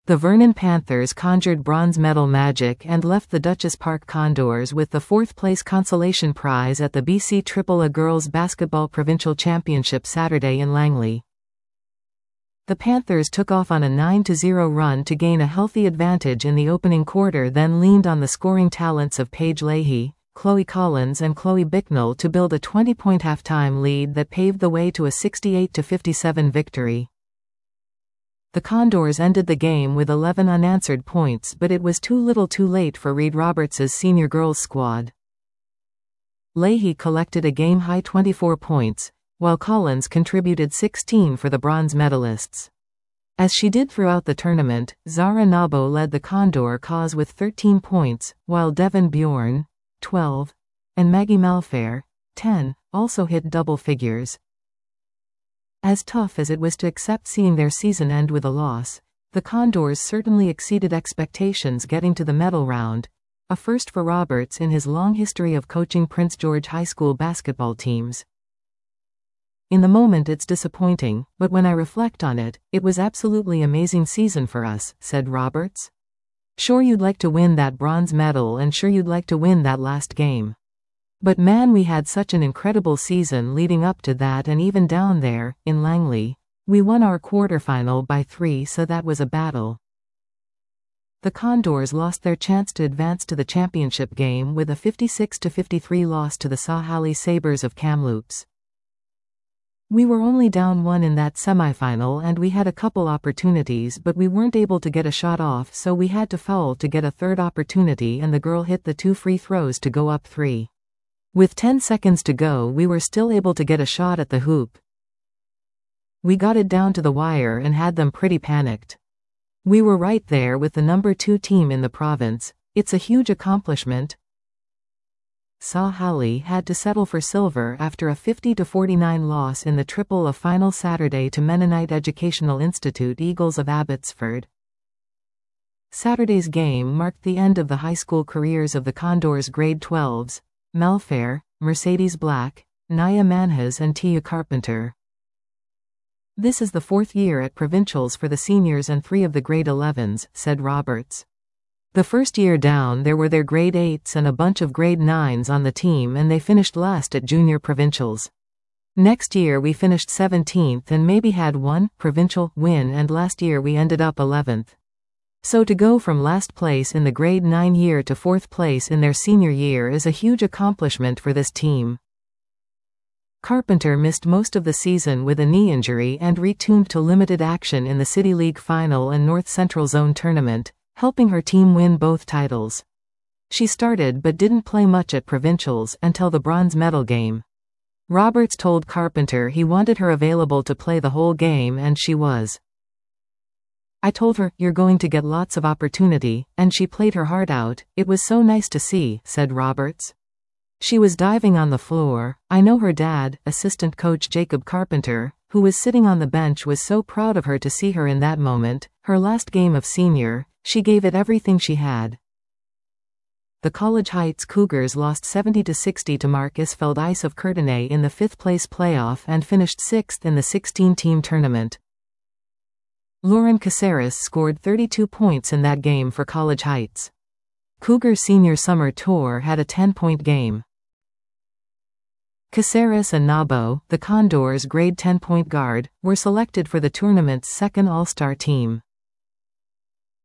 The Vernon Panthers conjured bronze medal magic and left the Duchess Park Condors with the fourth-place consolation prize at the BC AAA Girls Basketball Provincial Championship Saturday in Langley. The Panthers took off on a 9-0 run to gain a healthy advantage in the opening quarter, then leaned on the scoring talents of Paige Leahy, Chloe Collins and Chloe Bicknell to build a 20-point halftime lead that paved the way to a 68-57 victory. The Condors ended the game with 11 unanswered points, but it was too little too late for Reid Roberts' senior girls squad. Leahy collected a game-high 24 points, while Collins contributed 16 for the bronze medalists. As she did throughout the tournament, Zara Nabo led the Condor cause with 13 points, while Devon Bjorn, 12, and Maggie Malfair, 10, also hit double figures. As tough as it was to accept seeing their season end with a loss, the Condors certainly exceeded expectations getting to the medal round, a first for Roberts in his long history of coaching Prince George High School basketball teams. In the moment it's disappointing, but when I reflect on it, it was absolutely amazing season for us, said Roberts. Sure you'd like to win that bronze medal and sure you'd like to win that last game. But man, we had such an incredible season leading up to that, and even down there, in Langley, we won our quarterfinal by 3, so that was a battle. The Condors lost their chance to advance to the championship game with a 56-53 loss to the Sahalee Sabres of Kamloops. We were only down 1 in that semifinal and we had a couple opportunities, but we weren't able to get a shot off, so we had to foul to get a third opportunity and the girl hit the 2 free throws to go up 3. With 10 seconds to go, we were still able to get a shot at the hoop. We got it down to the wire and had them pretty panicked. We were right there with the number 2 team in the province. It's a huge accomplishment. Sahalee had to settle for silver after a 50-49 loss in the Triple-A final Saturday to Mennonite Educational Institute Eagles of Abbotsford. Saturday's game marked the end of the high school careers of the Condors' grade 12s. Malfair, Mercedes Black, Naya Manhas and Tia Carpenter. This is the 4th year at provincials for the seniors and 3 of the grade 11s, said Roberts. The first year down there were their grade 8s and a bunch of grade 9s on the team, and they finished last at junior provincials. Next year we finished 17th and maybe had one provincial win, and last year we ended up 11th. So to go from last place in the grade 9 year to 4th place in their senior year is a huge accomplishment for this team. Carpenter missed most of the season with a knee injury and returned to limited action in the City League Final and North Central Zone Tournament, helping her team win both titles. She started but didn't play much at provincials until the bronze medal game. Roberts told Carpenter he wanted her available to play the whole game, and she was. I told her, you're going to get lots of opportunity, and she played her heart out. It was so nice to see, said Roberts. She was diving on the floor. I know her dad, assistant coach Jacob Carpenter, who was sitting on the bench, was so proud of her to see her in that moment, her last game of senior. She gave it everything she had. The College Heights Cougars lost 70-60 to Mark Isfeld Ice of Courtenay in the 5th place playoff and finished 6th in the 16-team tournament. Lauren Caceres scored 32 points in that game for College Heights. Cougar senior summer tour had a 10-point game. Caceres and Nabo, the Condors' grade 10 point guard, were selected for the tournament's second All-Star team.